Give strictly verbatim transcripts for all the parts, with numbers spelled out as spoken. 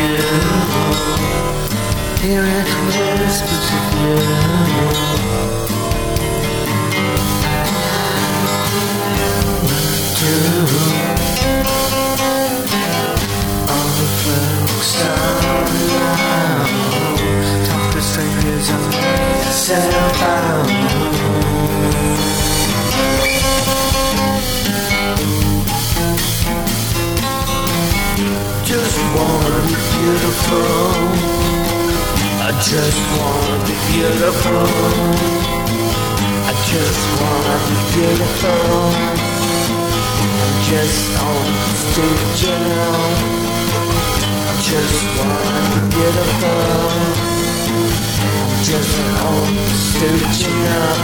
you. Hearing whispers of you. Do all the folks around talk to strangers on cell phone. Just wanna be beautiful. I just wanna be beautiful. I just wanna be beautiful. I'm just on the stage now. I just wanna be beautiful. I'm just on the stage now.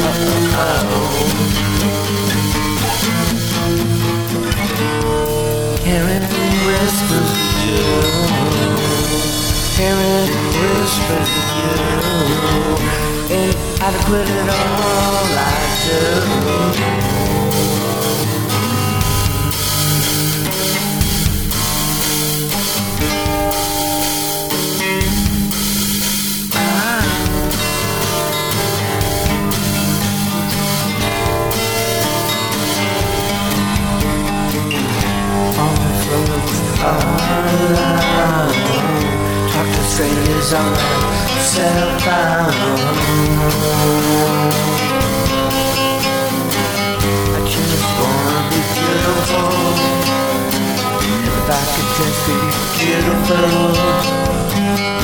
Hearing whispers of you. Hearing whispers of you. Inadequate at all I do. Talk to strangers on my cell phone. I just wanna be beautiful. If I could just be beautiful.